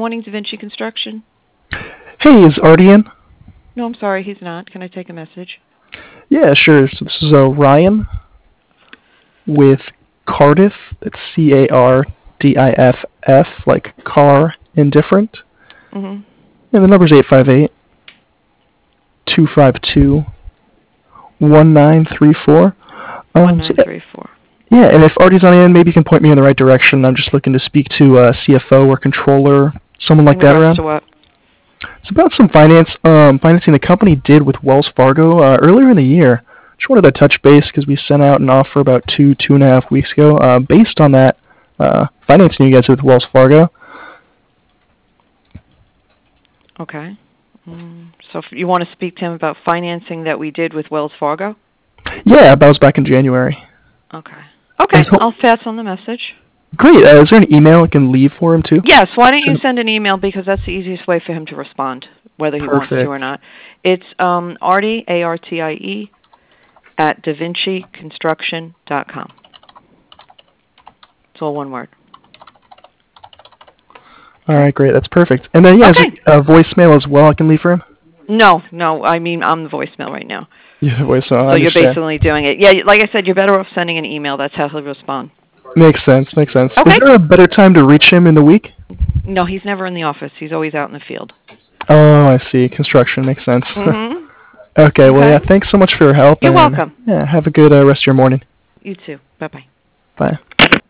morning, Da Vinci Construction. Hey, is Artie in? No, I'm sorry, he's not. Can I take a message? Yeah, sure. So this is Ryan with Cardiff. That's Cardiff, like car indifferent. Mm-hmm. And the number's 858-252-1934. So 1934. yeah, and if Artie's on in, maybe you can point me in the right direction. I'm just looking to speak to CFO or controller, someone like In that regards around. to what? It's about some financing the company did with Wells Fargo earlier in the year. Just wanted to touch base because we sent out an offer about 2.5 weeks ago based on that financing you guys did with Wells Fargo. Okay. So if you want to speak to him about financing that we did with Wells Fargo? Yeah, that was back in January. Okay. Okay, I'll pass on the message. Great. Is there an email I can leave for him too? Yes, why don't you send an email because that's the easiest way for him to respond, whether he wants to or not. It's Artie, ARTIE, at DaVinciConstruction.com. It's all one word. All right, great. That's perfect. And then, is there a voicemail as well I can leave for him? No. I mean, I'm the voicemail right now. Yeah, the voicemail. So you're basically doing it. Yeah, like I said, you're better off sending an email. That's how he'll respond. Makes sense. Okay. Is there a better time to reach him in the week? No, he's never in the office. He's always out in the field. Oh, I see. Construction. Makes sense. Mm-hmm. Okay, well, yeah, thanks so much for your help. You're welcome. Yeah, have a good rest of your morning. You too. Bye-bye. Bye.